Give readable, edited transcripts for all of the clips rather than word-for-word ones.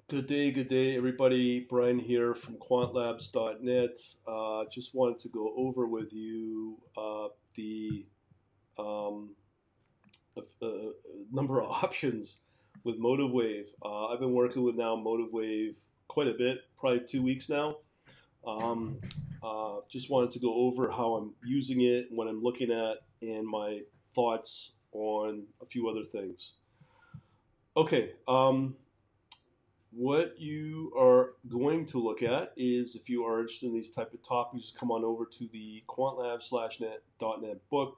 Good day, everybody. Brian here from quantlabs.net. Just wanted to go over with you the um, number of options with MotiveWave. I've been working with now MotiveWave quite a bit, probably 2 weeks now. Um, just wanted to go over how I'm using it, what I'm looking at, and my thoughts on a few other things. Okay. What you are going to look at is, if you are interested in these type of topics, come on over to the quantlabs.net book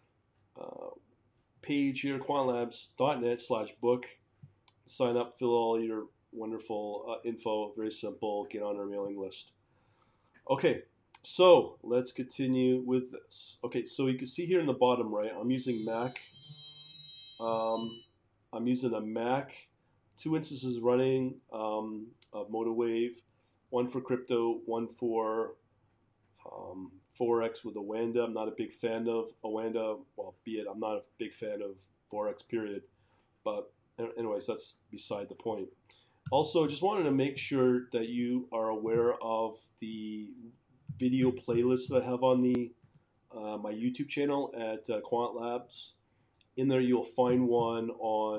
page here, quantlabs.net/book. Sign up, fill all your wonderful info. Very simple. Get on our mailing list. Okay, so let's continue with this. Okay, so you can see here in the bottom right, I'm using Mac. Um, I'm using a Mac. 2 instances running of MotiveWave, one for crypto, one for Forex with Oanda. I'm not a big fan of Oanda. Well, be it, I'm not a big fan of Forex, period. But anyways, that's beside the point. Also, just wanted to make sure that you are aware of the video playlist that I have on the my YouTube channel at Quant Labs. In there, you'll find one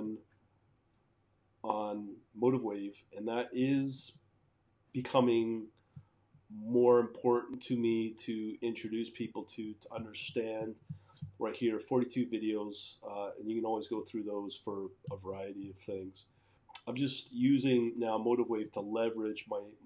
on MotiveWave, and that is becoming more important to me to introduce people to understand. Right here, 42 videos, and you can always go through those for a variety of things. I'm just using now MotiveWave to leverage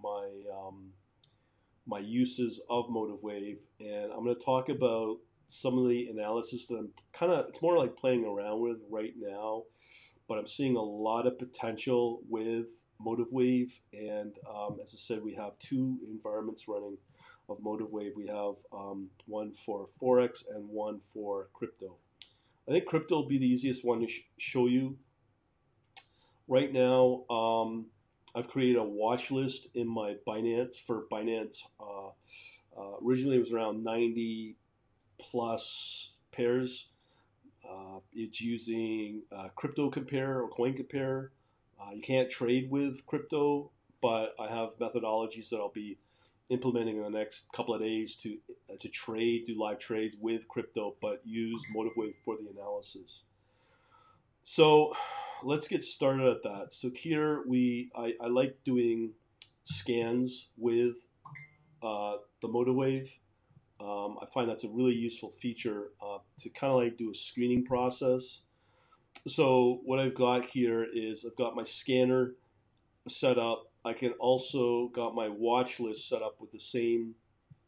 my uses of MotiveWave, and I'm going to talk about some of the analysis that I'm it's more like playing around with right now, but I'm seeing a lot of potential with MotiveWave. And as I said, we have two environments running of MotiveWave. We have one for Forex and one for crypto. I think crypto will be the easiest one to show you. Right now, I've created a watch list in my Binance for Binance. Originally, it was around 90 plus pairs. It's using Crypto Compare or Coin Compare. You can't trade with crypto, but I have methodologies that I'll be implementing in the next couple of days to trade, do live trades with crypto, but use MotiveWave for the analysis. So let's get started at that. So here I like doing scans with the MotiveWave. I find that's a really useful feature to kind of like do a screening process. So what I've got here is I've got my scanner set up. I can also got my watch list set up with the same.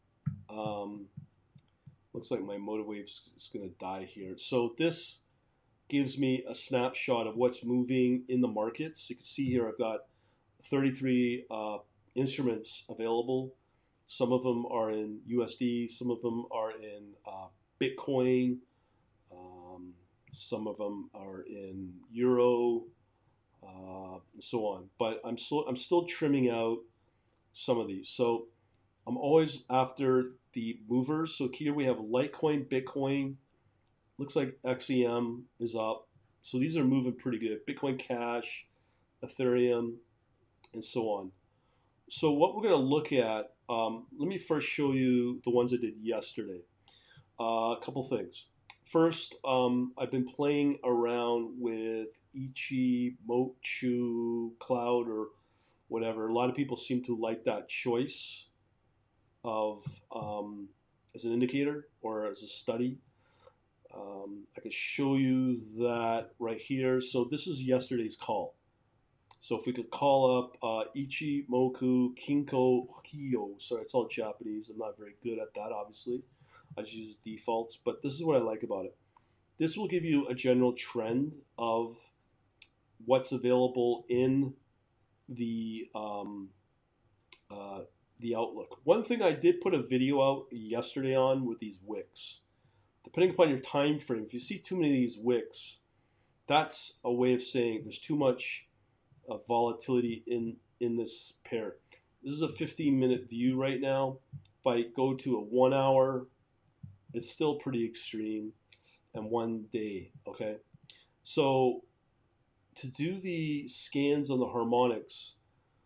Looks like my MotiveWave is going to die here. So this gives me a snapshot of what's moving in the markets. You can see here I've got 33 instruments available. Some of them are in USD, some of them are in Bitcoin, some of them are in Euro, and so on. But I'm still trimming out some of these. So I'm always after the movers. So here we have Litecoin, Bitcoin. Looks like XEM is up. So these are moving pretty good. Bitcoin Cash, Ethereum, and so on. So what we're going to look at, let me first show you the ones I did yesterday. A couple things. First, I've been playing around with Ichimoku Cloud or whatever. A lot of people seem to like that choice of as an indicator or as a study. I can show you that right here. So this is yesterday's call. So if we could call up Ichimoku Kinko Hyo. Sorry, it's all Japanese. I'm not very good at that, obviously. I just use defaults, but this is what I like about it. This will give you a general trend of what's available in the outlook. One thing I did put a video out yesterday on with these wicks. Depending upon your time frame, if you see too many of these wicks, that's a way of saying there's too much volatility in this pair. This is a 15-minute view right now. If I go to a 1 hour, it's still pretty extreme, and 1 day, okay? So to do the scans on the harmonics,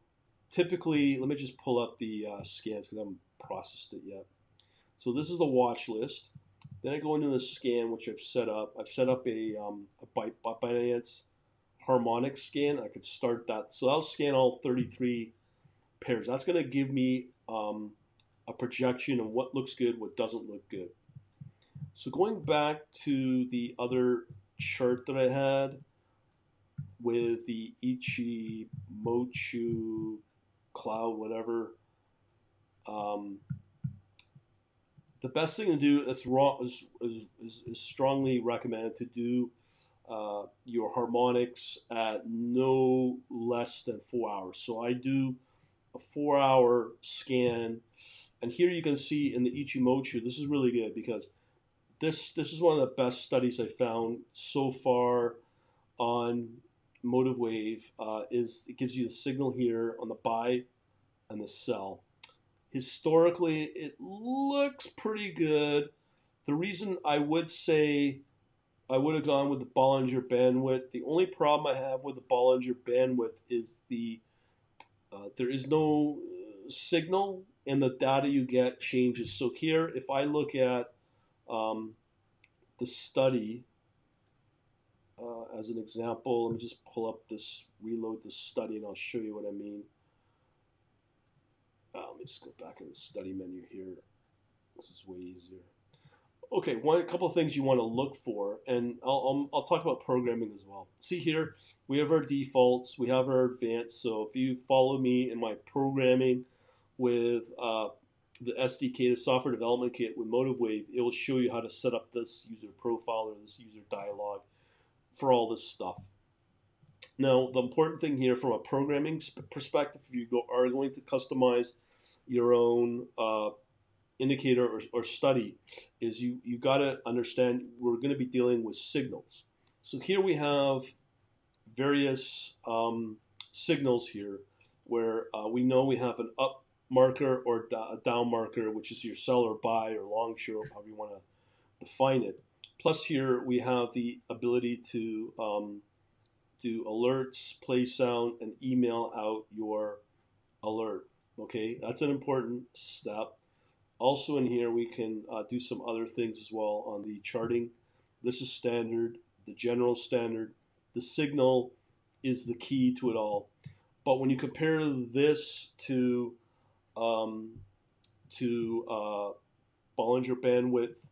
typically, let me just pull up the scans because I haven't processed it yet. So this is the watch list. Then I go into the scan, which I've set up. I've set up a Binance harmonic scan. I could start that. So I'll scan all 33 pairs. That's going to give me a projection of what looks good, what doesn't look good. So going back to the other chart that I had with the Ichimoku cloud, whatever, the best thing to do that's raw is strongly recommended to do your harmonics at no less than 4 hours. So I do a 4-hour scan, and here you can see in the Ichimoku, this is really good because this is one of the best studies I found so far on Motive Wave. Is it gives you the signal here on the buy and the sell. Historically, it looks pretty good. The reason I would say I would have gone with the Bollinger Bandwidth, the only problem I have with the Bollinger Bandwidth is there is no signal, and the data you get changes. So here, if I look at the study as an example, let me just pull up this, reload this study, and I'll show you what I mean. Let me just go back in the study menu here. This is way easier. Okay, a couple of things you want to look for, and I'll talk about programming as well. See here, we have our defaults, we have our advanced. So if you follow me in my programming with the SDK, the software development kit with MotiveWave, it will show you how to set up this user profile or this user dialog for all this stuff. Now, the important thing here from a programming perspective, if you are going to customize your own indicator or study, is you got to understand we're going to be dealing with signals. So here we have various signals here where we know we have an up marker or a down marker, which is your sell or buy or long short, however you want to define it. Plus here we have the ability to do alerts, play sound, and email out your alert. Okay, that's an important step. Also in here we can do some other things as well on the charting. This is standard, the general standard. The signal is the key to it all. But when you compare this to Bollinger Bandwidth,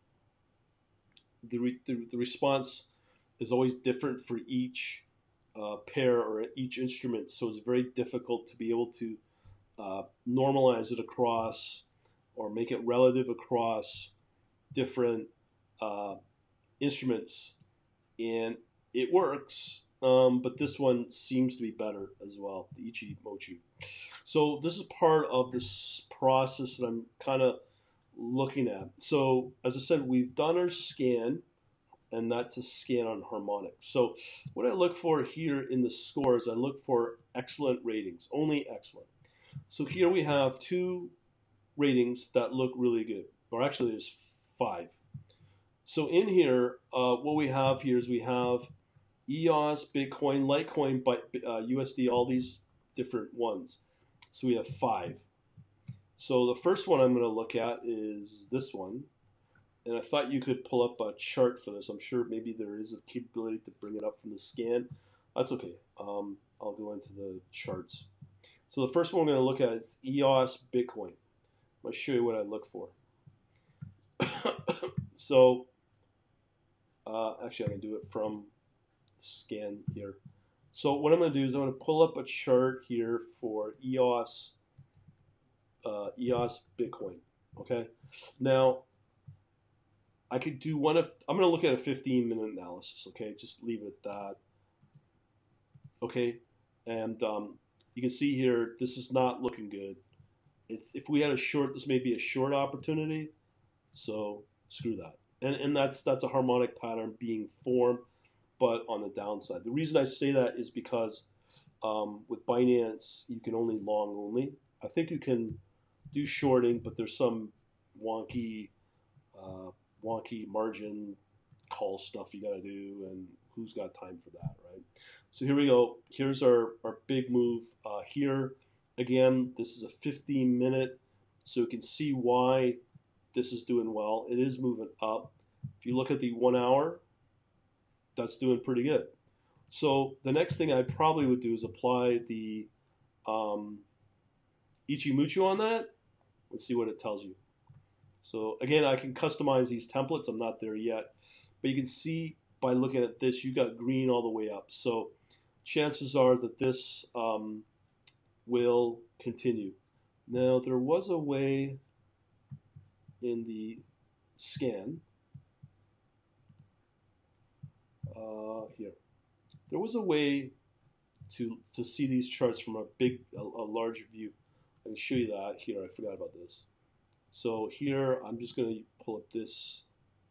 the response is always different for each pair or each instrument. So it's very difficult to be able to normalize it across or make it relative across different instruments. And it works, but this one seems to be better as well, the Ichimoku. So this is part of this process that I'm kind of looking at. So as I said, we've done our scan, and that's a scan on harmonics. So what I look for here in the scores, I look for excellent ratings, only excellent. So here we have 2 ratings that look really good, or actually there's 5. So in here, what we have here is we have EOS, Bitcoin, Litecoin, USD, all these different ones. So we have 5. So the first one I'm going to look at is this one. And I thought you could pull up a chart for this. I'm sure maybe there is a capability to bring it up from the scan. That's okay. I'll go into the charts. So the first one I'm going to look at is EOS Bitcoin. I'll show you what I look for. So actually I can do it from scan here. So what I'm going to do is I'm going to pull up a chart here for EOS Bitcoin. Okay. Now I could do I'm going to look at a 15-minute analysis. Okay, just leave it at that. Okay, and you can see here this is not looking good. If we had a short, this may be a short opportunity. So screw that. And that's a harmonic pattern being formed, but on the downside. The reason I say that is because with Binance you can only long only. I think you can do shorting, but there's some wonky margin call stuff you got to do, and who's got time for that, right? So here we go. Here's our big move here, Again, this is a 15-minute, so you can see why this is doing well. It is moving up. If you look at the 1 hour, that's doing pretty good. So the next thing I probably would do is apply the Ichimuchu on that and see what it tells you. So again, I can customize these templates. I'm not there yet, but you can see by looking at this, you got green all the way up. So chances are that this will continue. Now, there was a way in the scan here. There was a way to see these charts from a larger view. I can show you that here. I forgot about this. So here, I'm just going to pull up this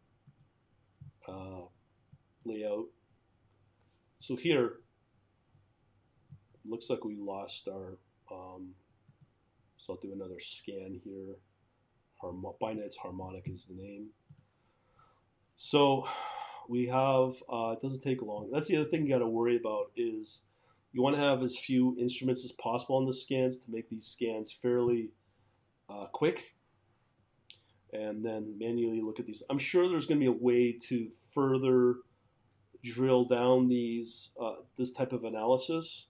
layout. So here, looks like we lost our, so I'll do another scan here. Binance Harmonic is the name. So we have, it doesn't take long. That's the other thing you got to worry about is you want to have as few instruments as possible on the scans to make these scans fairly quick, and then manually look at these. I'm sure there's going to be a way to further drill down these this type of analysis.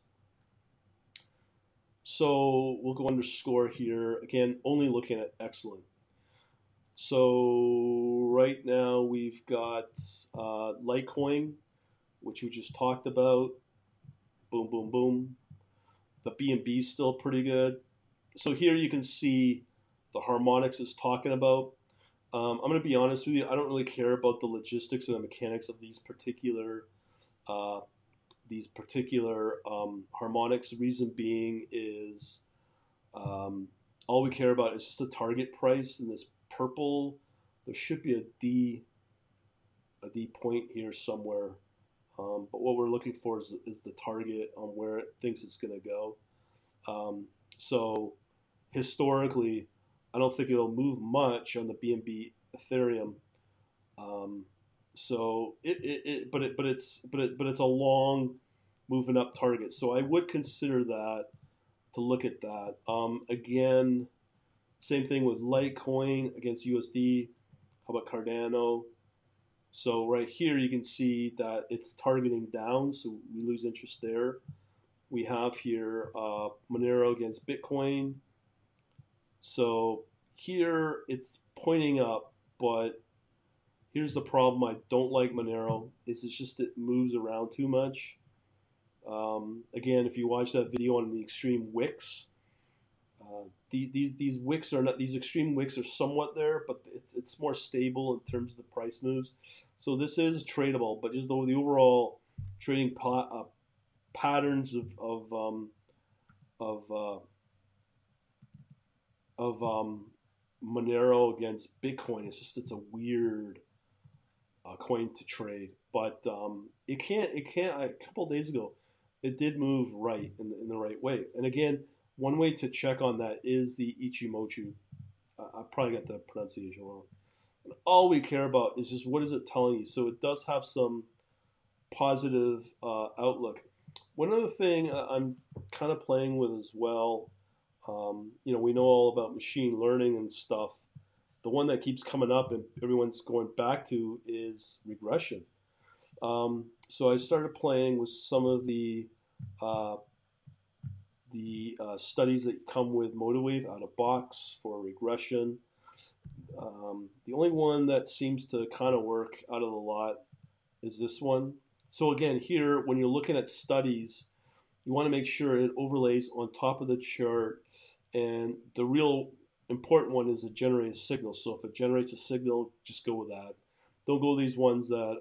So we'll go underscore here. Again, only looking at excellent. So right now we've got Litecoin, which we just talked about. Boom, boom, boom. The BNB is still pretty good. So here you can see the harmonics is talking about. I'm going to be honest with you. I don't really care about the logistics or the mechanics of these particular harmonics. The reason being is all we care about is just the target price. And this purple, there should be a D point here somewhere. But what we're looking for is the target on where it thinks it's going to go. So historically, I don't think it'll move much on the BNB Ethereum. But it's a long moving up target. So I would consider that to look at that. Again, same thing with Litecoin against USD. How about Cardano? So right here you can see that it's targeting down, so we lose interest there. We have here Monero against Bitcoin. So here it's pointing up, but here's the problem. I don't like Monero. It's just it moves around too much. Again, if you watch that video on the extreme wicks, these wicks are not, these extreme wicks are somewhat there, but it's more stable in terms of the price moves. So this is tradable, but just the overall trading patterns of Monero against Bitcoin, it's a weird coin to trade. But it can't. A couple of days ago, it did move right in the right way. And again, one way to check on that is the Ichimoku. I probably got the pronunciation wrong. And all we care about is just what is it telling you. So it does have some positive outlook. One other thing I'm kind of playing with as well, we know all about machine learning and stuff. The one that keeps coming up and everyone's going back to is regression. So I started playing with some of the studies that come with MotiveWave out of box for regression. The only one that seems to kind of work out of the lot is this one. So again, here, when you're looking at studies, you want to make sure it overlays on top of the chart. And the real important one is to generate a signal. So if it generates a signal, just go with that. Don't go with these ones that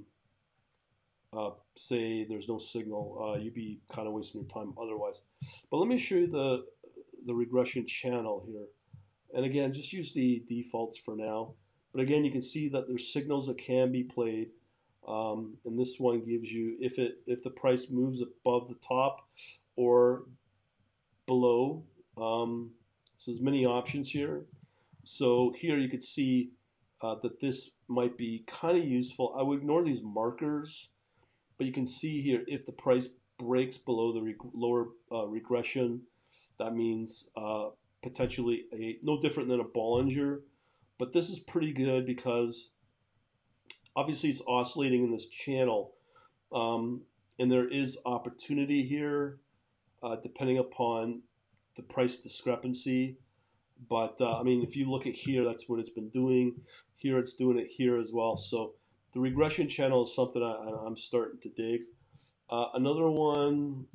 say there's no signal. You'd be kind of wasting your time otherwise. But let me show you the regression channel here. And again, just use the defaults for now. But again, you can see that there's signals that can be played. And this one gives you if the price moves above the top or below. So there's many options here. So here you could see that this might be kind of useful. I would ignore these markers, but you can see here if the price breaks below the lower regression, That means potentially no different than a Bollinger, but this is pretty good because obviously it's oscillating in this channel, and there is opportunity here depending upon the price discrepancy. But I mean, if you look at here, that's what it's been doing. Here, it's doing it here as well. So the regression channel is something I'm starting to dig. Another one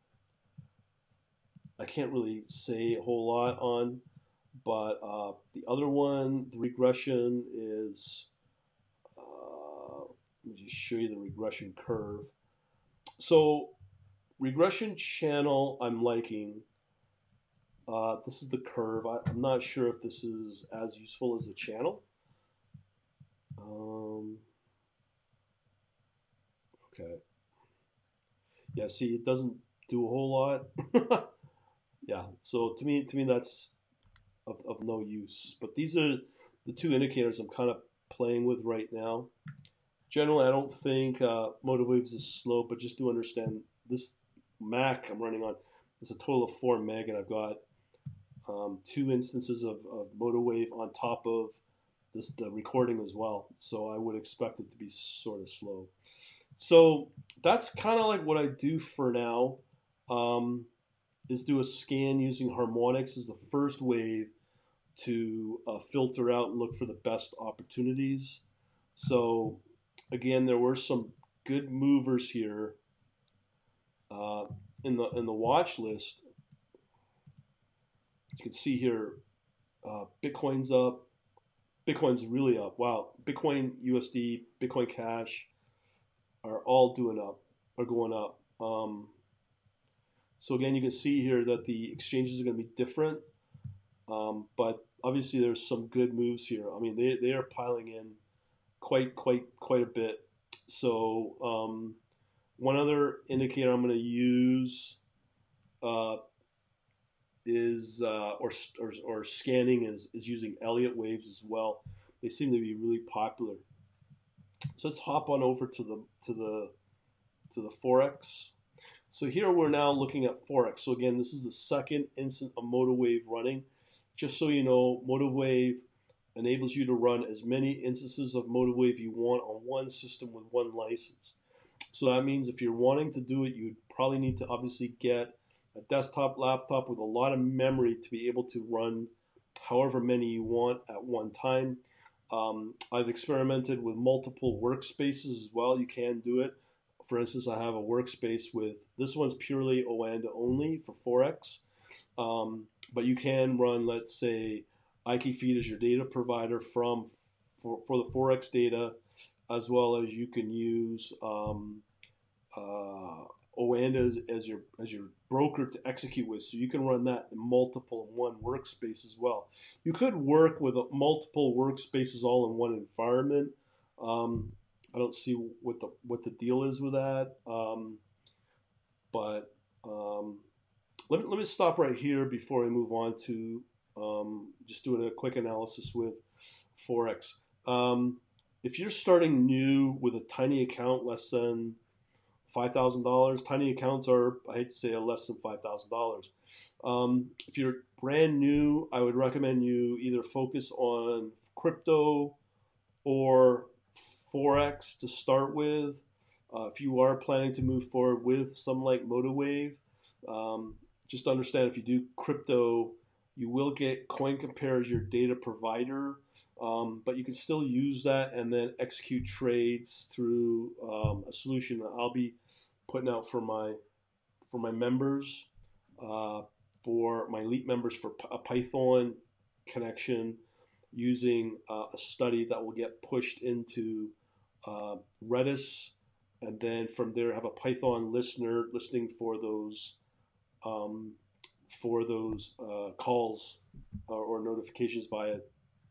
I can't really say a whole lot on, but the other one, the regression is, let me just show you the regression curve. So regression channel I'm liking. This is the curve. I'm not sure if this is as useful as a channel. Okay. Yeah, see, it doesn't do a whole lot. Yeah, so to me that's of no use. But these are the two indicators I'm kind of playing with right now. Generally, I don't think MotiveWaves is slow, but just to understand this Mac I'm running on, it's a total of 4 meg, and I've got 2 instances of MotiveWave on top of the recording as well. So I would expect it to be sort of slow. So that's kind of like what I do for now. Is do a scan using harmonics as the first wave to filter out and look for the best opportunities. So again, there were some good movers here in the watch list. You can see here, Bitcoin's up. Bitcoin's really up. Wow, Bitcoin USD, Bitcoin Cash are all going up. So again, you can see here that the exchanges are going to be different, but obviously there's some good moves here. I mean, they are piling in quite a bit. So one other indicator I'm going to use is or scanning is using Elliott waves as well. They seem to be really popular. So let's hop on over to the Forex. So here we're now looking at Forex. So again, this is the second instant of MotiveWave running. Just so you know, MotiveWave enables you to run as many instances of MotiveWave you want on one system with one license. So that means if you're wanting to do it, you'd probably need to obviously get a desktop laptop with a lot of memory to be able to run however many you want at one time. I've experimented with multiple workspaces as well. You can do it. For instance, I have a workspace with, this one's purely Oanda only for Forex. But you can run, let's say, IKEFeed as your data provider for the Forex data, as well as you can use Oanda as your broker to execute with. So you can run that in one workspace as well. You could work with multiple workspaces all in one environment. I don't see what the deal is with that. But let me stop right here before I move on to just doing a quick analysis with Forex. If you're starting new with a tiny account, less than $5,000, tiny accounts are, I hate to say it, less than $5,000. If you're brand new, I would recommend you either focus on crypto or Forex to start with. If you are planning to move forward with something like MotiveWave, just understand if you do crypto, you will get CoinCompare as your data provider, but you can still use that and then execute trades through a solution that I'll be putting out for my members, for my elite members, for a Python connection using a study that will get pushed into Redis, and then from there have a Python listening for those calls or notifications via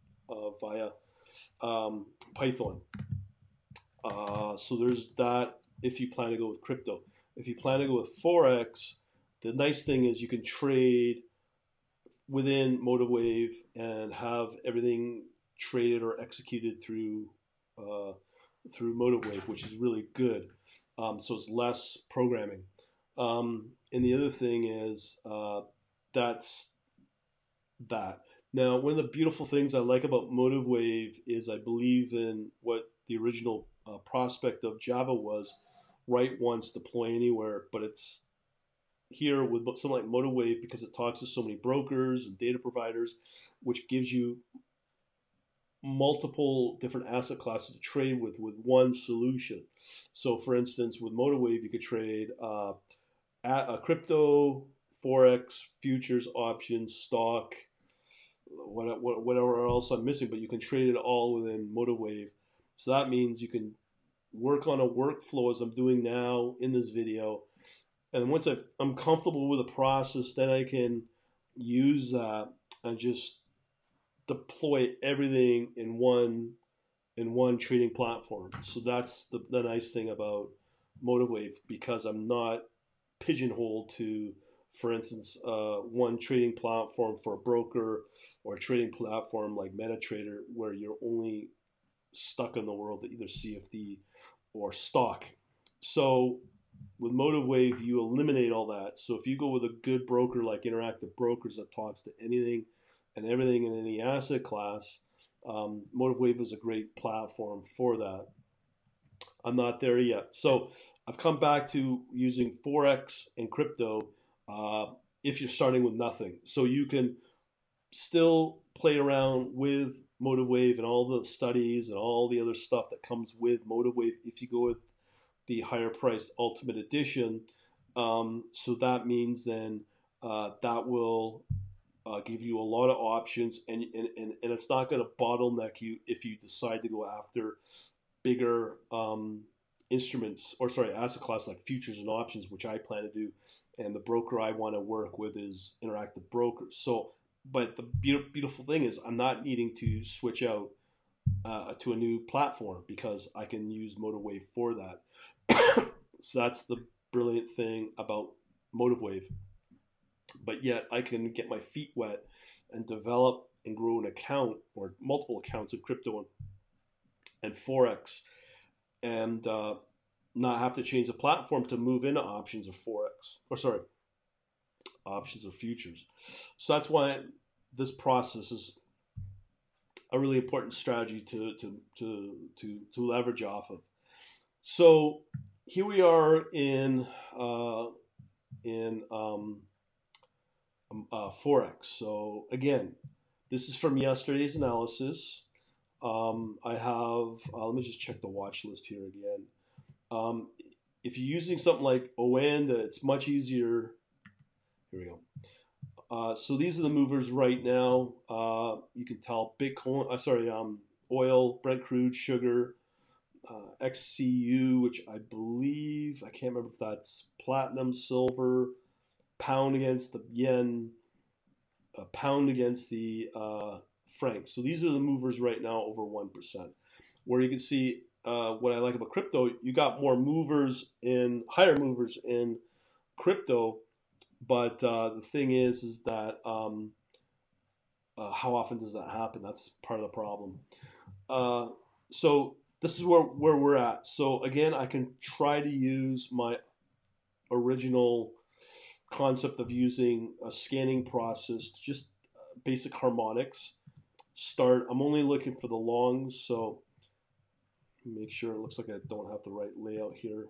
Python. So there's that if you plan to go with crypto. If you plan to go with Forex, the nice thing is you can trade within MotiveWave and have everything traded or executed through MotiveWave, which is really good. So it's less programming. And the other thing is that's that. Now, one of the beautiful things I like about Motive Wave is I believe in what the original prospect of Java was: write once, deploy anywhere. But it's here with something like Motive Wave because it talks to so many brokers and data providers, which gives you multiple different asset classes to trade with one solution. So, for instance, with Motive Wave, you could trade a crypto, forex, futures, options, stock, whatever else I'm missing, but you can trade it all within Motive Wave. So that means you can work on a workflow as I'm doing now in this video. And once I'm comfortable with the process, then I can use that and just deploy everything in one trading platform. So that's the nice thing about Motive Wave, because I'm not pigeonholed to, for instance, one trading platform for a broker or a trading platform like MetaTrader, where you're only stuck in the world of either CFD or stock. So with Motive Wave, you eliminate all that. So if you go with a good broker like Interactive Brokers that talks to anything and everything in any asset class, Motive Wave is a great platform for that. I'm not there yet. So I've come back to using Forex and crypto if you're starting with nothing. So you can still play around with Motive Wave and all the studies and all the other stuff that comes with Motive Wave if you go with the higher priced Ultimate Edition. So that means then that will give you a lot of options, and it's not going to bottleneck you if you decide to go after bigger instruments, or sorry, asset class like futures and options, which I plan to do. And the broker I want to work with is Interactive Brokers. So, but the beautiful thing is I'm not needing to switch out to a new platform because I can use Motive Wave for that. So that's the brilliant thing about Motive Wave. But yet I can get my feet wet and develop and grow an account or multiple accounts in crypto and Forex, and not have to change the platform to move into options or Forex, or sorry, options or futures. So that's why this process is a really important strategy to leverage off of. So here we are in Forex. So again, this is from yesterday's analysis. I have, let me just check the watch list here again. If you're using something like Oanda, it's much easier. Here we go. So these are the movers right now. You can tell Bitcoin, oil, Brent crude, sugar, XCU, which I believe, I can't remember if that's platinum, silver, pound against the yen, pound against the franc. So these are the movers right now over 1%. Where you can see what I like about crypto, you got more movers higher movers in crypto, but the thing is that how often does that happen? That's part of the problem. So this is where we're at. So again, I can try to use my original concept of using a scanning process, just basic harmonics. I'm only looking for the longs, so make sure it looks like I don't have the right layout here.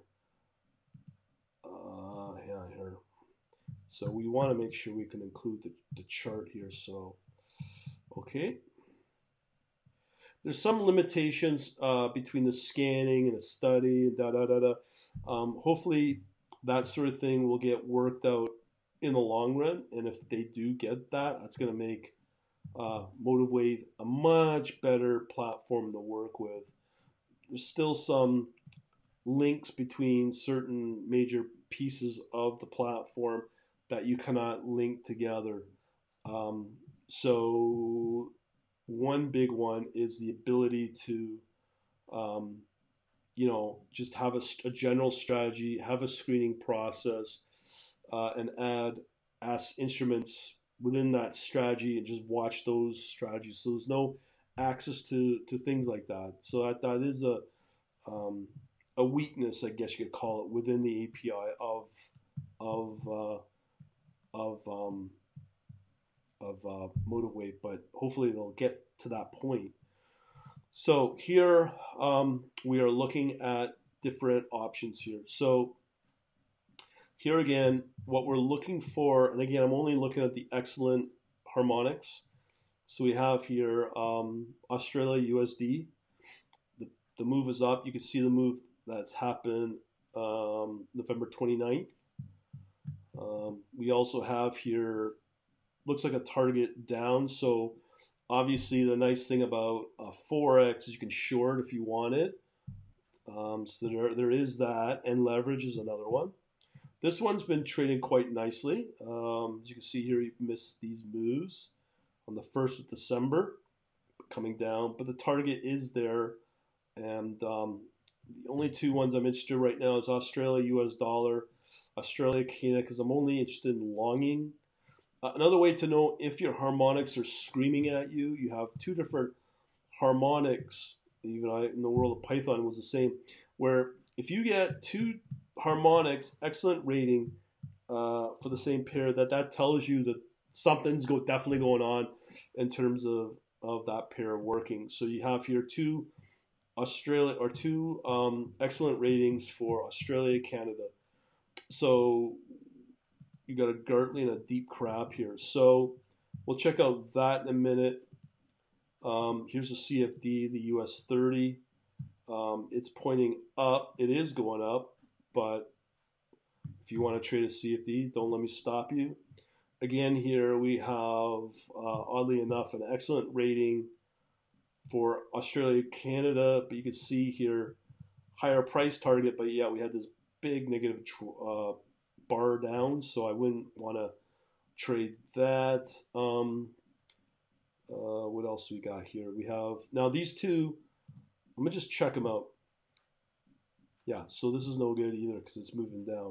Yeah, here. So we want to make sure we can include the chart here. So, okay. There's some limitations between the scanning and the study and da da da da. Hopefully, that sort of thing will get worked out in the long run. And if they do get that, that's going to make Motive Wave a much better platform to work with. There's still some links between certain major pieces of the platform that you cannot link together. So one big one is the ability to, just have a general strategy, have a screening process, and add instruments within that strategy and just watch those strategies. So there's no access to things like that. So that is a weakness, I guess you could call it, within the API of motive wave, but hopefully they'll get to that point. So here we are looking at different options here. So here again, what we're looking for, and again, I'm only looking at the excellent harmonics. So we have here Australia USD. The move is up. You can see the move that's happened November 29th. We also have here, looks like a target down. So obviously the nice thing about Forex is you can short if you want it. So there is that, and leverage is another one. This one's been trading quite nicely. As you can see here, you missed these moves on the 1st of December, coming down, but the target is there. And the only two ones I'm interested in right now is Australia US dollar, Australia Canada, because I'm only interested in longing. Another way to know if your harmonics are screaming at you, you have two different harmonics. Even in the world of Python was the same, where if you get two harmonics, excellent rating for the same pair, that tells you that something's definitely going on in terms of that pair working. So you have here two excellent ratings for Australia, Canada. So you got a Gartley and a deep crab here. So we'll check out that in a minute. Here's the CFD, the US 30. It's pointing up. It is going up, but if you want to trade a CFD, don't let me stop you. Again, here we have, oddly enough, an excellent rating for Australia, Canada, but you can see here, higher price target, but yeah, we had this big negative bar down, so I wouldn't want to trade that. What else we got here? We have, now these two, let me just check them out. Yeah, so this is no good either because it's moving down.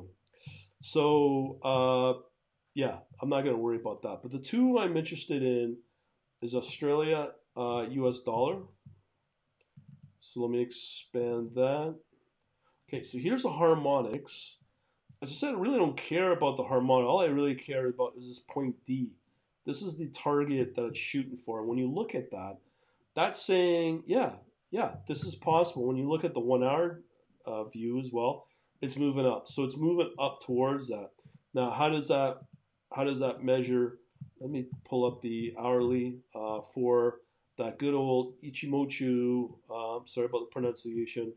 So, yeah, I'm not going to worry about that. But the two I'm interested in is Australia, US dollar. So let me expand that. Okay, so here's the harmonics. As I said, I really don't care about the harmonic. All I really care about is this point D. This is the target that it's shooting for. When you look at that, that's saying, yeah, this is possible. When you look at the 1 hour view as well, it's moving up. So it's moving up towards that. Now, how does that measure? Let me pull up the hourly for that good old Ichimoku. Sorry about the pronunciation.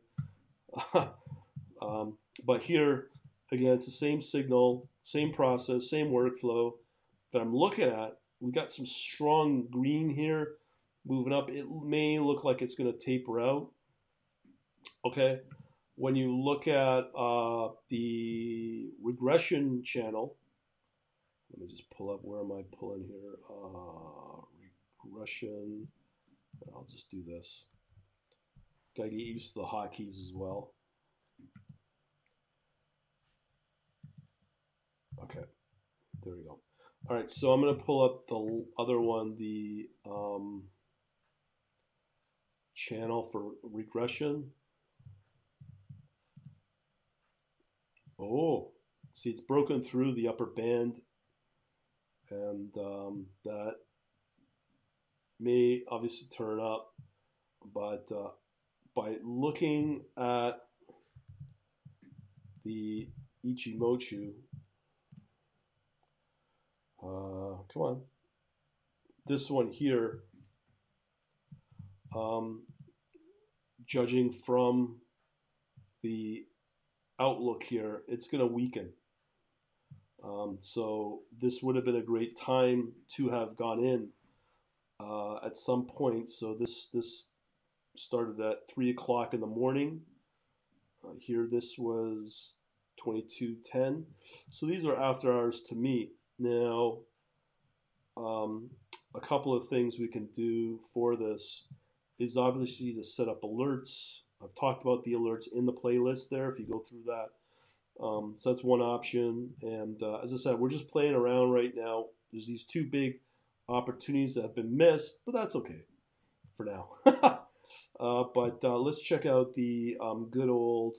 But here, again, it's the same signal, same process, same workflow that I'm looking at. We got some strong green here moving up. It may look like it's going to taper out. Okay. When you look at the regression channel, let me just pull up, where am I pulling here? Regression. I'll just do this. Gotta get used to the hotkeys as well. Okay, there we go. All right, so I'm gonna pull up the other one, the channel for regression. Oh, see, it's broken through the upper band, and that may obviously turn up, but by looking at the Ichimoku, come on, this one here, judging from the outlook here, it's going to weaken. So this would have been a great time to have gone in at some point. So this started at 3 o'clock in the morning. Here this was 22:10. So these are after hours to me. Now, a couple of things we can do for this is obviously to set up alerts. I've talked about the alerts in the playlist there if you go through that. So that's one option. And as I said, we're just playing around right now. There's these two big opportunities that have been missed, but that's okay for now. But let's check out the good old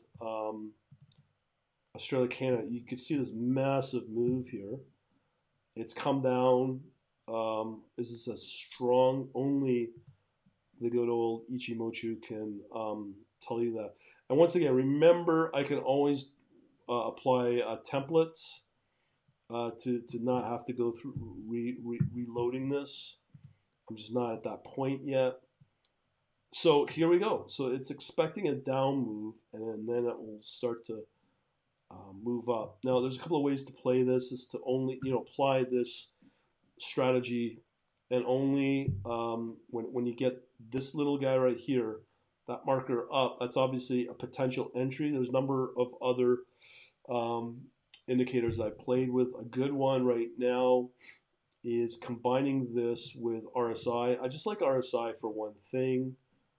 Australia Canada. You can see this massive move here. It's come down This is a strong, only the good old Ichimoku can tell you that. And once again, remember, I can always apply templates to not have to go through reloading this. I'm just not at that point yet. So here we go. So it's expecting a down move, and then it will start to move up. Now, there's a couple of ways to play this. Is to only apply this strategy, and only when you get this little guy right here, that marker up. That's obviously a potential entry. There's a number of other indicators I played with. A good one right now is combining this with RSI. I just like RSI for one thing.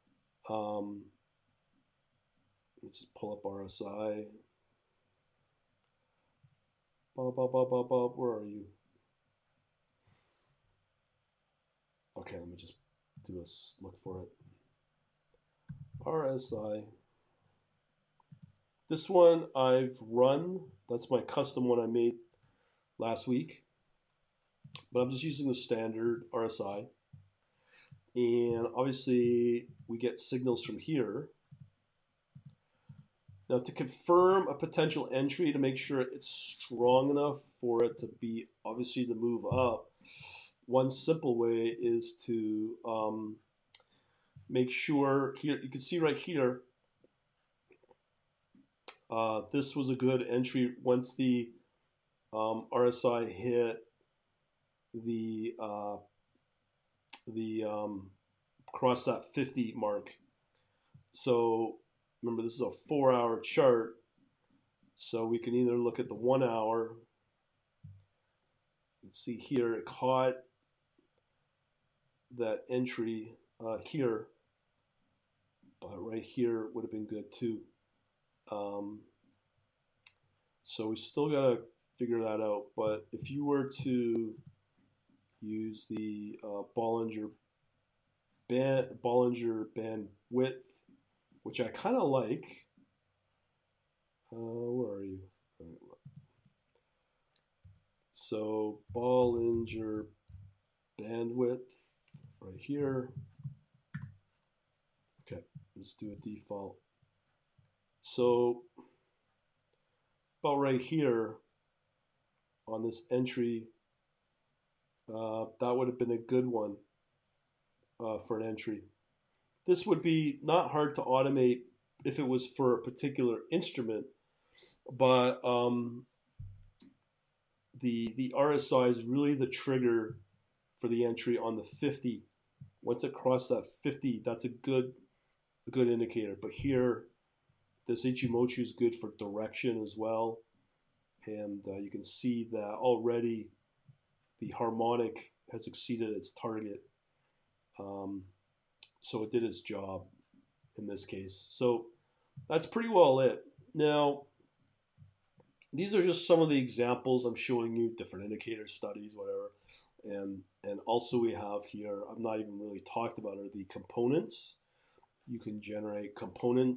Let's just pull up RSI. Bob, where are you? Okay, let me just do a look for it. RSI. This one I've run. That's my custom one I made last week. But I'm just using the standard RSI. And obviously, we get signals from here. Now, to confirm a potential entry, to make sure it's strong enough for it to be obviously to move up, one simple way is to make sure here, you can see right here, this was a good entry once the RSI hit the cross that 50 mark. So remember, this is a 4-hour chart, so we can either look at the 1 hour. Let's see here, it caught that entry here, but right here would have been good too. So we still gotta figure that out. But if you were to use the Bollinger band width, which I kind of like. Where are you? So Bollinger bandwidth right here. Okay, let's do a default. So about right here on this entry, that would have been a good one for an entry. This would be not hard to automate if it was for a particular instrument, but the RSI is really the trigger for the entry on the 50. Once it crosses that 50, that's a good indicator. But here, this Ichimoku is good for direction as well, and you can see that already the harmonic has exceeded its target. So it did its job in this case. So that's pretty well it. Now, these are just some of the examples I'm showing you, different indicator studies, whatever. And also we have here, I've not even really talked about, are the components. You can generate component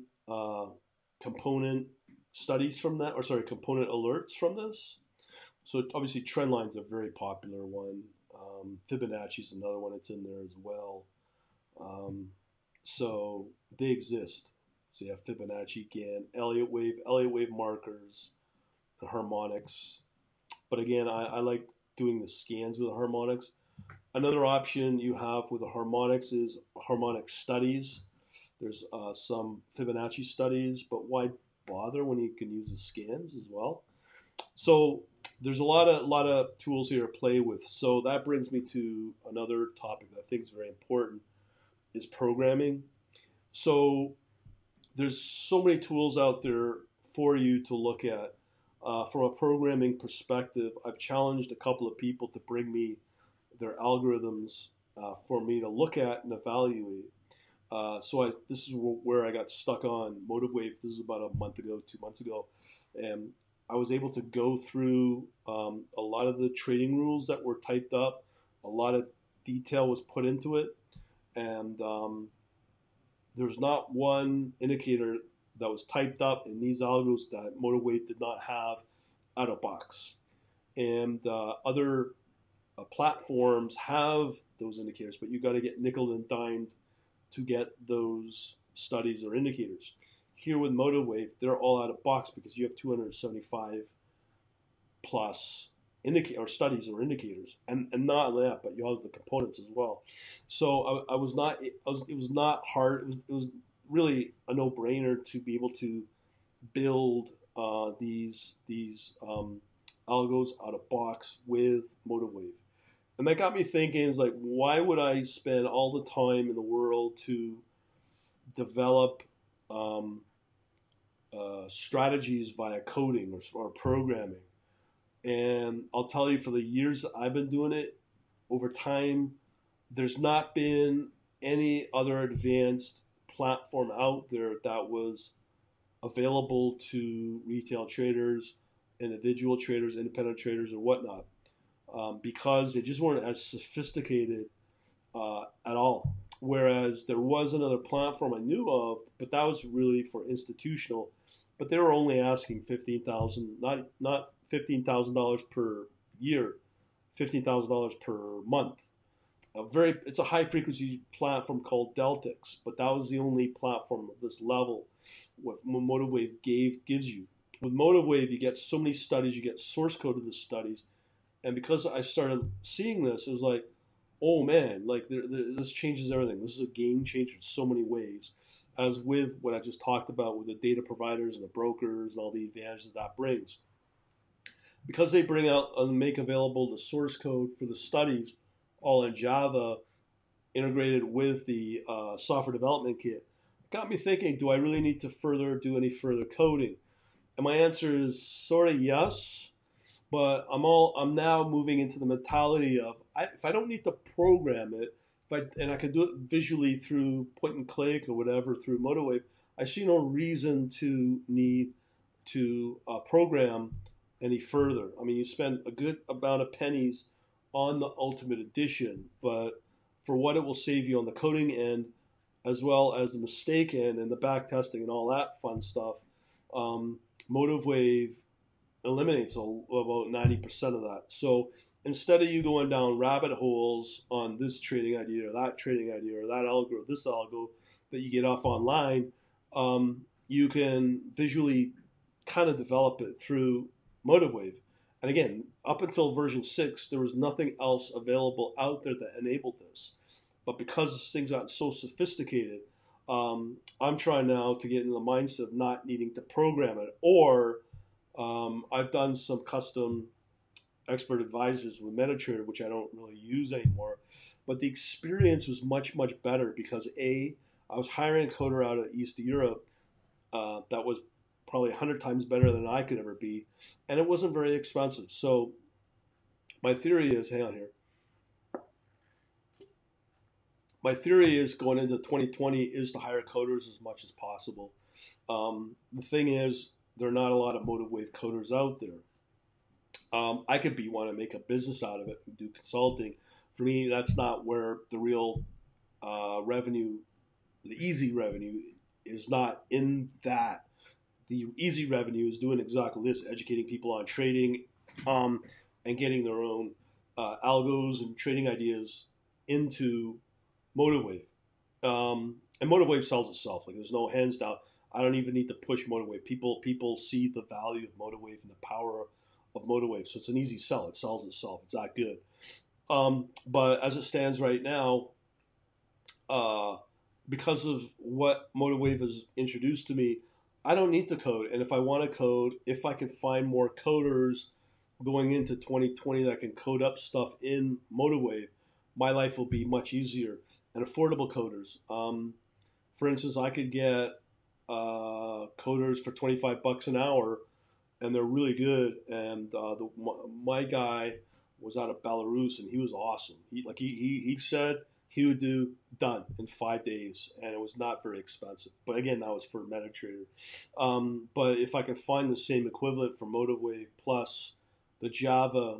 studies from that, or sorry, component alerts from this. So obviously trend line's a very popular one. Fibonacci is another one that's in there as well. So they exist. So you have Fibonacci again, Elliott wave markers, and harmonics. But again, I like doing the scans with the harmonics. Another option you have with the harmonics is harmonic studies. There's some Fibonacci studies, but why bother when you can use the scans as well? So there's a lot of tools here to play with. So that brings me to another topic that I think is very important, is programming. So there's so many tools out there for you to look at. From a programming perspective, I've challenged a couple of people to bring me their algorithms for me to look at and evaluate. This is where I got stuck on MotiveWave. This is about a month ago, 2 months ago, and I was able to go through a lot of the trading rules that were typed up. A lot of detail was put into it, and there's not one indicator that was typed up in these algorithms that MotiveWave did not have out of box. And other platforms have those indicators, but you got to get nickel and dimed to get those studies or indicators. Here with MotiveWave, they're all out of box because you have 275 plus or studies or indicators, and not only that, but you have the components as well. So I was not, it was not hard. It was really a no brainer to be able to build these algos out of box with MotiveWave. And that got me thinking, is like, why would I spend all the time in the world to develop strategies via coding or programming? And I'll tell you, for the years that I've been doing it, over time, there's not been any other advanced platform out there that was available to retail traders, individual traders, independent traders, or whatnot, because they just weren't as sophisticated at all. Whereas there was another platform I knew of, but that was really for institutional. But they were only asking not $15,000 per year, $15,000 per month. It's a high frequency platform called Deltix, but that was the only platform of this level what MotiveWave gives you. With MotiveWave, you get so many studies, you get source code of the studies, and because I started seeing this, it was like, oh man, like this changes everything. This is a game changer in so many ways. As with what I just talked about with the data providers and the brokers and all the advantages that brings. Because they bring out and make available the source code for the studies, all in Java, integrated with the software development kit, it got me thinking, do I really need to do any further coding? And my answer is sort of yes, but I'm now moving into the mentality of, if I don't need to program it, and I can do it visually through point and click or whatever through MotiveWave, I see no reason to need to program any further. I mean, you spend a good amount of pennies on the Ultimate Edition, but for what it will save you on the coding end, as well as the mistake end and the back testing and all that fun stuff, MotiveWave eliminates about 90% of that. So instead of you going down rabbit holes on this trading idea or that trading idea or that algo or this algo that you get off online, you can visually kind of develop it through MotiveWave. And again, up until version 6, there was nothing else available out there that enabled this. But because things got so sophisticated, I'm trying now to get into the mindset of not needing to program it. Or I've done some custom expert advisors with MetaTrader, which I don't really use anymore. But the experience was much, much better because I was hiring a coder out of East Europe that was probably 100 times better than I could ever be. And it wasn't very expensive. So my theory is, hang on here. My theory is going into 2020 is to hire coders as much as possible. The thing is, there are not a lot of MotiveWave coders out there. I could be one and make a business out of it and do consulting. For me, that's not where the real revenue, the easy revenue, is not in that. The easy revenue is doing exactly this, educating people on trading and getting their own algos and trading ideas into MotiveWave. And MotiveWave sells itself. Like, there's no hands down. I don't even need to push MotiveWave. People see the value of MotiveWave and the power of MotiveWave. So it's an easy sell. It sells itself. It's that good. But as it stands right now, because of what MotiveWave has introduced to me, I don't need to code. And if I want to code, if I can find more coders going into 2020 that can code up stuff in MotiveWave, my life will be much easier. And affordable coders. For instance, I could get coders for $25 an hour, and they're really good. And my guy was out of Belarus, and he was awesome. He said he would do done in 5 days, and it was not very expensive. But again, that was for MetaTrader. But if I can find the same equivalent for MotiveWave plus the Java,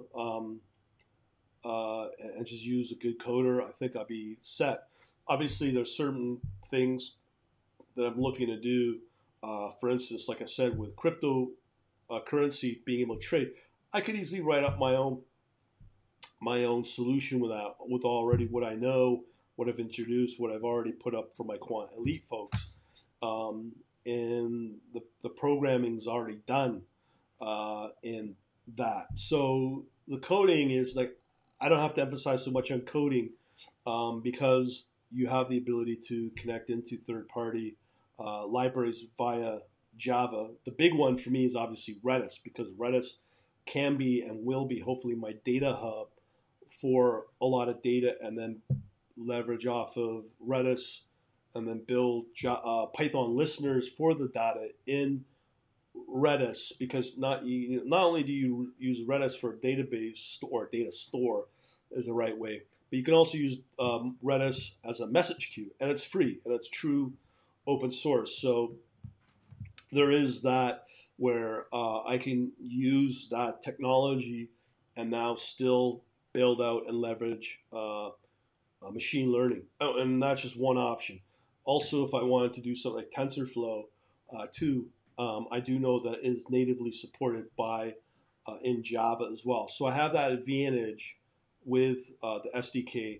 and just use a good coder, I think I'll be set. Obviously, there's certain things that I'm looking to do. For instance, like I said, with crypto currency being able to trade, I could easily write up my own my own solution with that, with already what I know, what I've introduced, what I've already put up for my quant elite folks. Um, and the programming's already done in that. So the coding is like, I don't have to emphasize so much on coding because you have the ability to connect into third-party libraries via Java. The big one for me is obviously Redis, because Redis can be and will be hopefully my data hub for a lot of data, and then leverage off of Redis and then build Python listeners for the data in Redis, because not only do you use Redis for database or data store is the right way, but you can also use Redis as a message queue, and it's free and it's true open source. So there is that where I can use that technology and now still build out and leverage machine learning. Oh, and that's just one option. Also, if I wanted to do something like TensorFlow too, I do know that it is natively supported by in Java as well. So I have that advantage with the SDK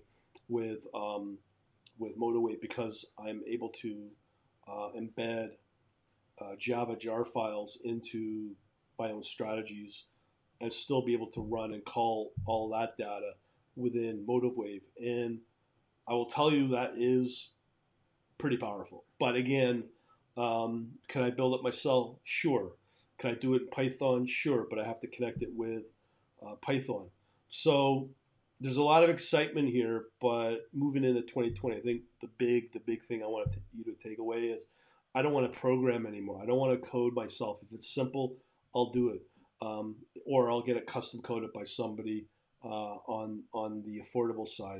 with MotiveWave, because I'm able to embed Java jar files into my own strategies and still be able to run and call all that data within MotiveWave. And I will tell you that is pretty powerful. But again, can I build it myself? Sure. Can I do it in Python? Sure. But I have to connect it with Python. So there's a lot of excitement here. But moving into 2020, I think the big thing I want you to take away is I don't want to program anymore. I don't want to code myself. If it's simple, I'll do it, or I'll get it custom coded by somebody on the affordable side.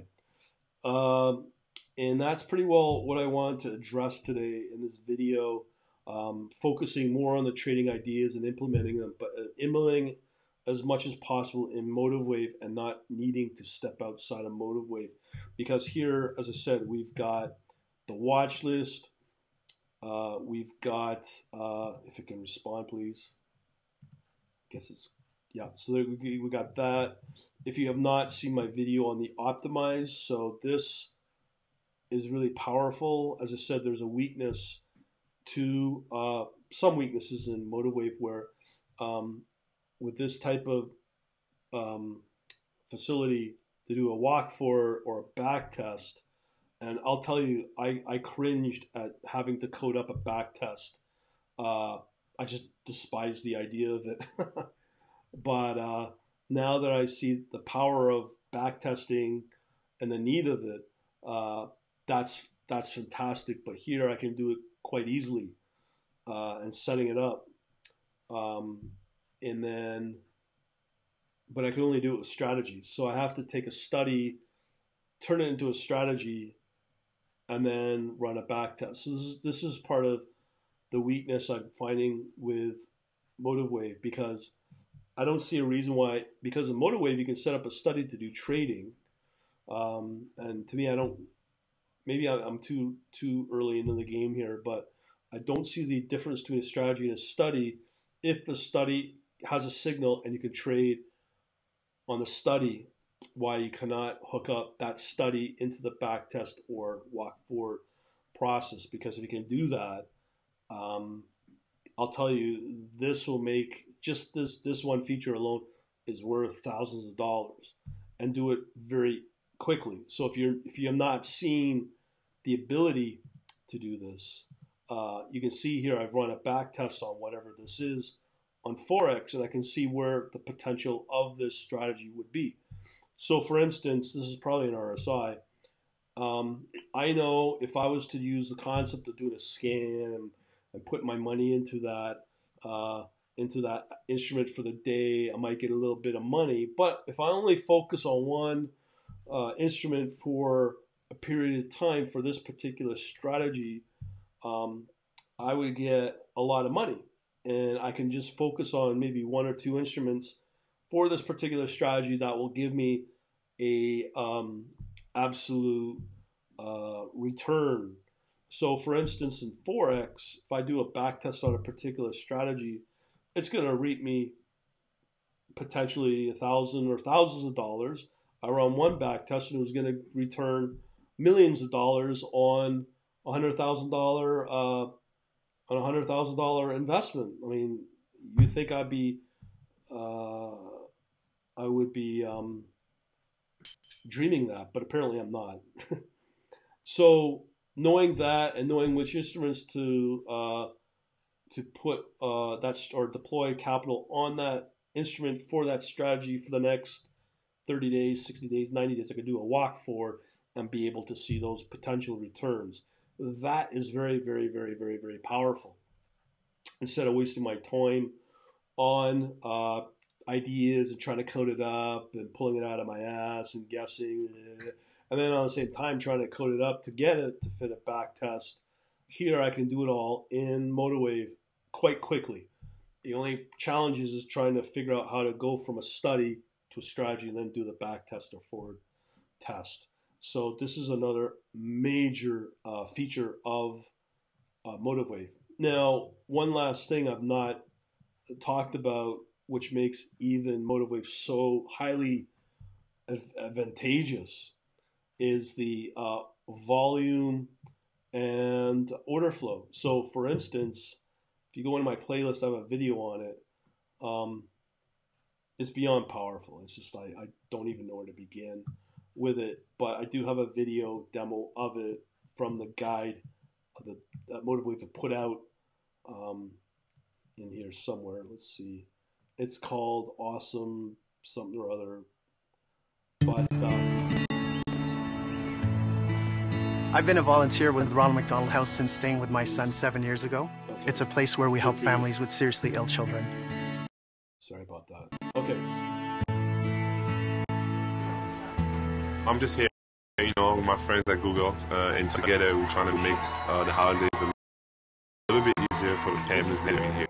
And that's pretty well what I wanted to address today in this video, focusing more on the trading ideas and implementing them, but implementing as much as possible in MotiveWave and not needing to step outside of MotiveWave. Because here, as I said, we've got the watch list. We've got, if it can respond, please. I guess it's, yeah, so there we got that. If you have not seen my video on the optimize, so this is really powerful. As I said, there's a weakness to some weaknesses in MotiveWave where with this type of facility to do a walk for or a back test, and I'll tell you, I cringed at having to code up a back test. I just despise the idea of it. But now that I see the power of back testing and the need of it, that's fantastic. But here I can do it quite easily and setting it up. And then, but I can only do it with strategies. So I have to take a study, turn it into a strategy, and then run a back test. So this is part of the weakness I'm finding with MotiveWave, because I don't see a reason why, because in MotiveWave you can set up a study to do trading. And to me, maybe I'm too early into the game here, but I don't see the difference between a strategy and a study if the study has a signal and you can trade on the study, why you cannot hook up that study into the back test or walk forward process. Because if you can do that, I'll tell you, this will make just this one feature alone is worth thousands of dollars, and do it very quickly. So if you have not seen the ability to do this, you can see here I've run a back test on whatever this is on Forex, and I can see where the potential of this strategy would be. So for instance, this is probably an RSI. I know if I was to use the concept of doing a scan and put my money into that instrument for the day, I might get a little bit of money. But if I only focus on one instrument for a period of time for this particular strategy, I would get a lot of money. And I can just focus on maybe one or two instruments for this particular strategy that will give me a absolute return. So for instance, in Forex, if I do a back test on a particular strategy, it's going to reap me potentially $1,000 or thousands of dollars. I run one back test and it was going to return millions of dollars on $100,000 investment. I mean, you think uh, I would be dreaming that, but apparently I'm not. So knowing that and knowing which instruments to put or deploy capital on that instrument for that strategy for the next 30 days, 60 days, 90 days, I could do a walk for and be able to see those potential returns. That is very, very, very, very, very powerful. Instead of wasting my time on ideas and trying to code it up and pulling it out of my ass and guessing, and then on the same time trying to code it up to get it to fit a back test. Here I can do it all in MotiveWave quite quickly. The only challenge is trying to figure out how to go from a study to a strategy and then do the back test or forward test. So this is another major feature of MotiveWave. Now, one last thing I've not talked about, which makes even MotiveWave so highly advantageous, is the volume and order flow. So, for instance, if you go into my playlist, I have a video on it. It's beyond powerful. It's just I don't even know where to begin with it, but I do have a video demo of it from the guide that MotiveWave have put out in here somewhere. Let's see. It's called Awesome something or other. But I've been a volunteer with Ronald McDonald House since staying with my son 7 years ago. okay. It's a place where we help families with seriously ill children. Sorry about that. Okay. I'm just here, with my friends at Google, and together we're trying to make the holidays a little bit easier for the families living here.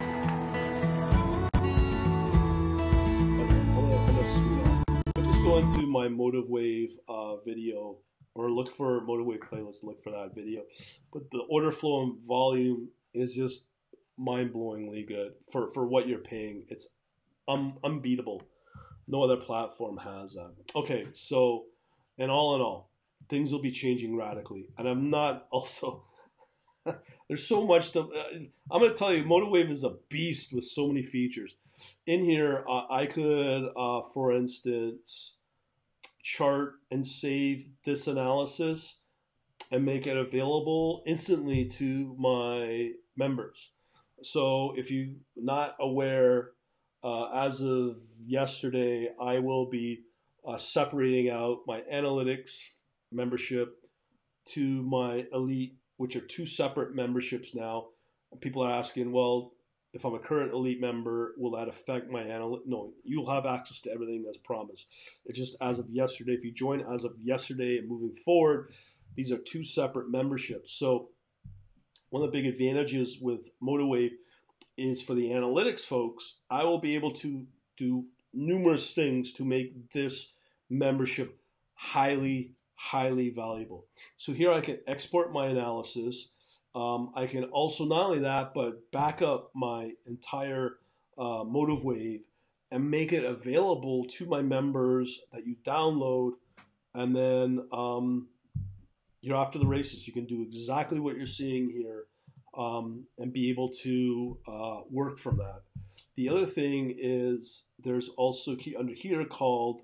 Just go into my MotiveWave video, or look for MotiveWave playlist, look for that video. But the order flow and volume is just mind-blowingly good for what you're paying. It's unbeatable. No other platform has that. Okay, so and all in all, things will be changing radically. And I'm not also there's so much to. I'm going to tell you, MotiveWave is a beast with so many features. In here, I could, for instance, chart and save this analysis and make it available instantly to my members. So if you're not aware, as of yesterday, I will be separating out my analytics membership to my elite, which are two separate memberships now. People are asking, well, if I'm a current elite member, will that affect my analytics? No, you'll have access to everything as promised. It's just as of yesterday. If you join as of yesterday and moving forward, these are two separate memberships. So one of the big advantages with MotiveWave is for the analytics folks, I will be able to do numerous things to make this membership highly, highly valuable. So here I can export my analysis. I can also, not only that, but back up my entire MotiveWave and make it available to my members that you download, and then you're off to the races. You can do exactly what you're seeing here and be able to work from that. The other thing is there's also under here called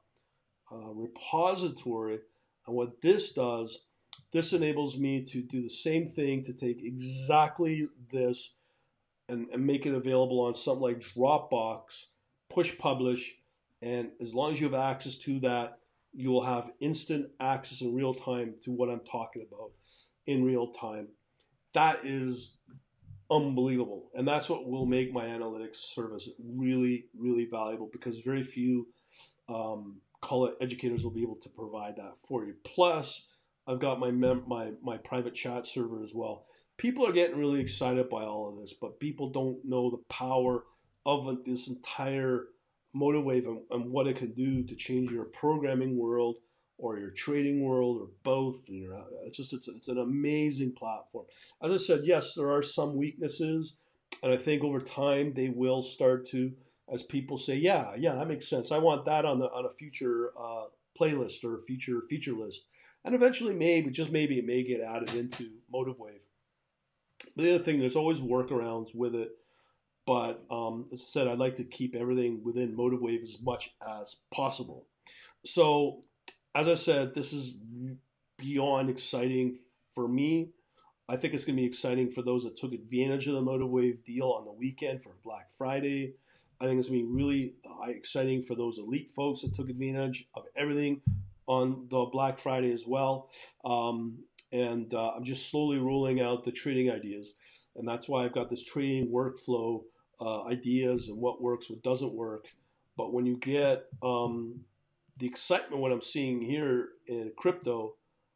repository, and what this does, this enables me to do the same thing, to take exactly this and make it available on something like Dropbox, push publish, and as long as you have access to that, you will have instant access in real time to what I'm talking about in real time. That is unbelievable, and that's what will make my analytics service really, really valuable, because very few call it educators will be able to provide that for you. Plus, I've got my private chat server as well. People are getting really excited by all of this, but people don't know the power of this entire MotiveWave and what it can do to change your programming world or your trading world or both. It's an amazing platform. As I said, yes, there are some weaknesses, and I think over time they will start to, as people say, yeah, that makes sense. I want that on a future playlist or feature list, and eventually maybe, just maybe, it may get added into MotiveWave. But the other thing, there's always workarounds with it. But as I said, I'd like to keep everything within MotiveWave as much as possible. So, as I said, this is beyond exciting for me. I think it's going to be exciting for those that took advantage of the MotiveWave deal on the weekend for Black Friday. I think it's going to be really exciting for those elite folks that took advantage of everything on the Black Friday as well. I'm just slowly rolling out the trading ideas. And that's why I've got this trading workflow ideas and what works, what doesn't work. But when you get the excitement, what I'm seeing here in crypto,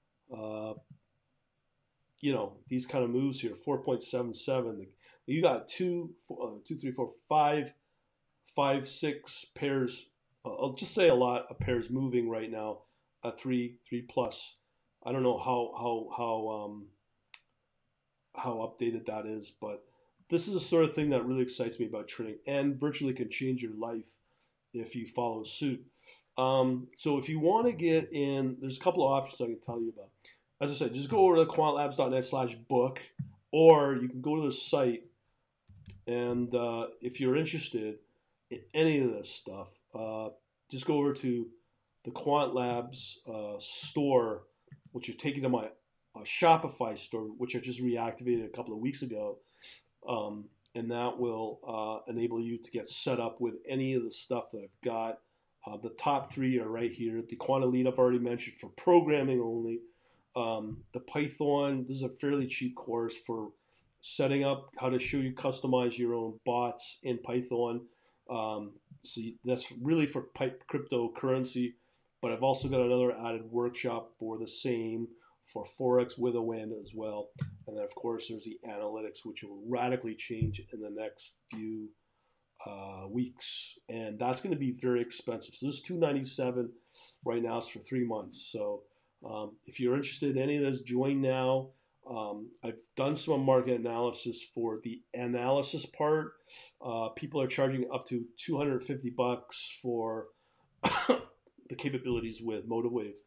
these kind of moves here, 4.77. You got 5, 6 pairs. I'll just say a lot of pairs moving right now. 3 plus. I don't know how updated that is, but this is the sort of thing that really excites me about trading, and virtually can change your life if you follow suit. So if you want to get in, there's a couple of options I can tell you about. As I said, just go over to quantlabs.net/book, or you can go to the site, and if you're interested in any of this stuff, just go over to the Quant Labs store, which is taking to my Shopify store, which I just reactivated a couple of weeks ago, and that will enable you to get set up with any of the stuff that I've got. The top 3 are right here. The Quant Elite I've already mentioned for programming only. The Python, this is a fairly cheap course for setting up how to show you customize your own bots in Python. So that's really for cryptocurrency, but I've also got another added workshop for the same for Forex with a win as well. And then of course there's the analytics, which will radically change in the next few weeks, and that's going to be very expensive. So this is $297 right now. It's for 3 months. So if you're interested in any of this, join now. I've done some market analysis for the analysis part. People are charging up to $250 for the capabilities with MotiveWave,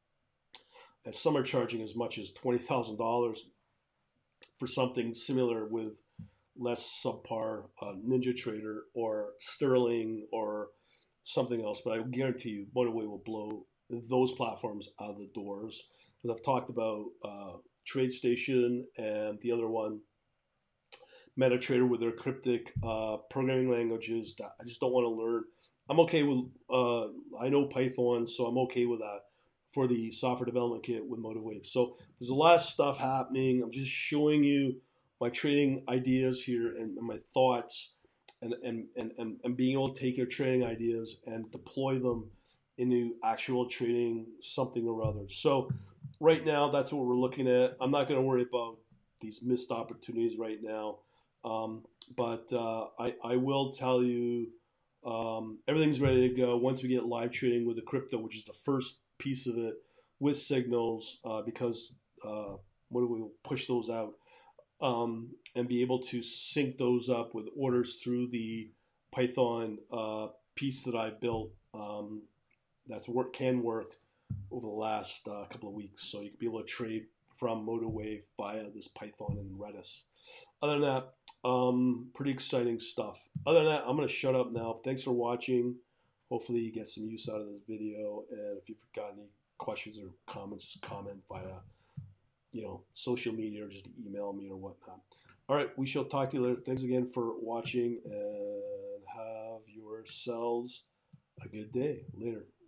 and some are charging as much as $20,000 for something similar with less subpar NinjaTrader or Sterling or something else. But I guarantee you, MotiveWave will blow those platforms out of the doors. Because I've talked about TradeStation and the other one, MetaTrader, with their cryptic programming languages that I just don't want to learn. I'm okay with, I know Python, so I'm okay with that for the software development kit with MotiveWave. So there's a lot of stuff happening. I'm just showing you my trading ideas here and my thoughts, and being able to take your trading ideas and deploy them into actual trading something or other. So right now, that's what we're looking at. I'm not going to worry about these missed opportunities right now. But I will tell you, everything's ready to go once we get live trading with the crypto, which is the first piece of it with signals, because we will push those out, and be able to sync those up with orders through the Python piece that I built. Can work over the last couple of weeks. So you can be able to trade from MotiveWave via this Python and Redis. Other than that, pretty exciting stuff. Other than that, I'm going to shut up now. Thanks for watching. Hopefully you get some use out of this video. And if you've got any questions or comments, comment via social media, or just email me or whatnot. All right, we shall talk to you later. Thanks again for watching, and have yourselves a good day. Later.